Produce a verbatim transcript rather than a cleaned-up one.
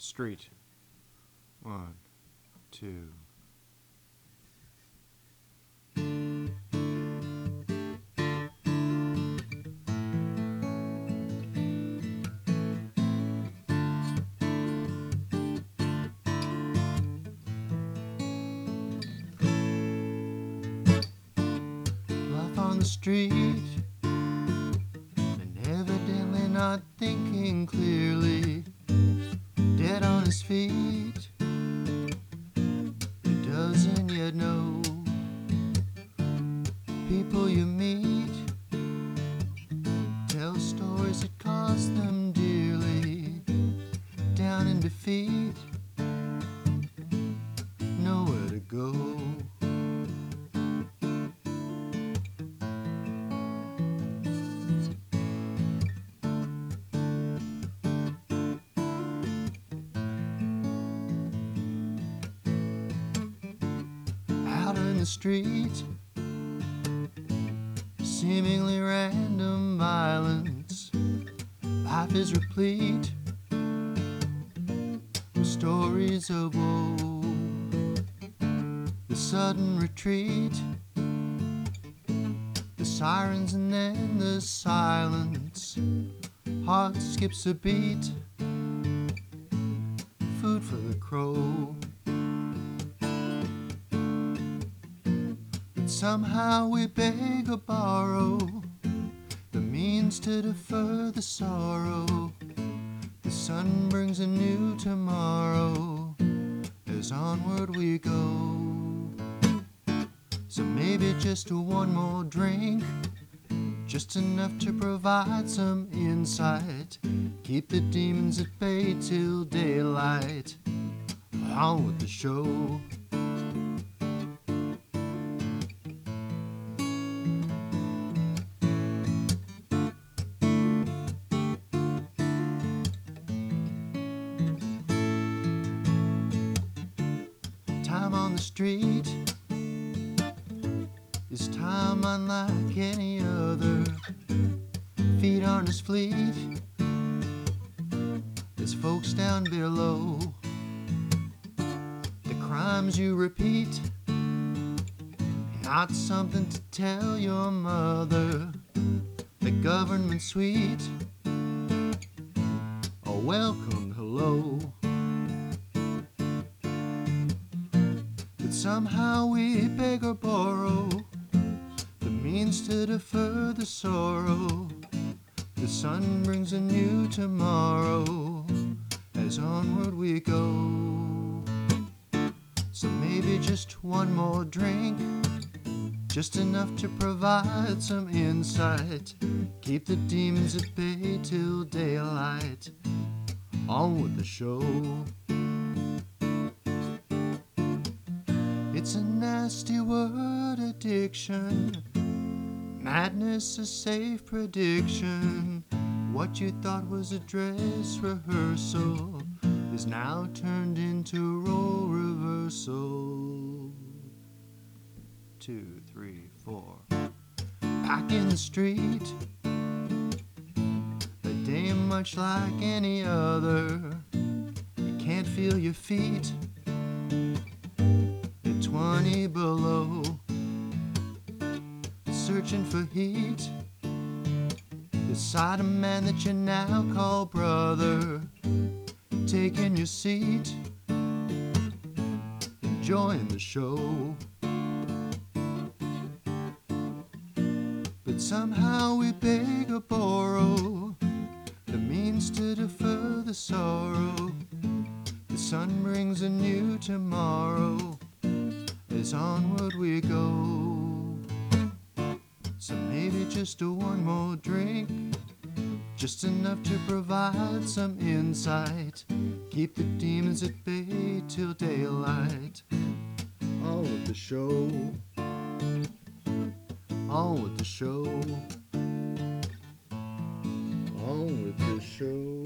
street. One, two. Life on the street, and evidently not thinking clearly. Dead on his feet, he doesn't yet know. People you meet tell stories that cost them dearly. Down in defeat, nowhere to go. Out in the street, seemingly random violence. Life is replete with stories of woe. The sudden retreat, the sirens and then the silence. Heart skips a beat, food for the crow. Somehow we beg or borrow the means to defer the sorrow. The sun brings a new tomorrow as onward we go. So maybe just one more drink, just enough to provide some insight. Keep the demons at bay till daylight. On with the show. Time on the street is time unlike any other. Feet aren't as fleet as folks down below. The crimes you repeat, not something to tell your mother. The government suite, a welcome hello. Somehow we beg or borrow the means to defer the sorrow. The sun brings a new tomorrow as onward we go. So maybe just one more drink, just enough to provide some insight. Keep the demons at bay till daylight. On with the show. It's a nasty word, addiction. Madness, a safe prediction. What you thought was a dress rehearsal is now turned into role reversal. Two, three, four. Back in the street, a day much like any other. You can't feel your feet twenty below, searching for heat beside a man that you now call brother. Taking your seat, enjoying the show. But somehow we beg or borrow the means to defer the sorrow. The sun brings a new tomorrow as onward we go. So maybe just a one more drink, just enough to provide some insight. Keep the demons at bay till daylight. On with the show. On with the show. On with the show.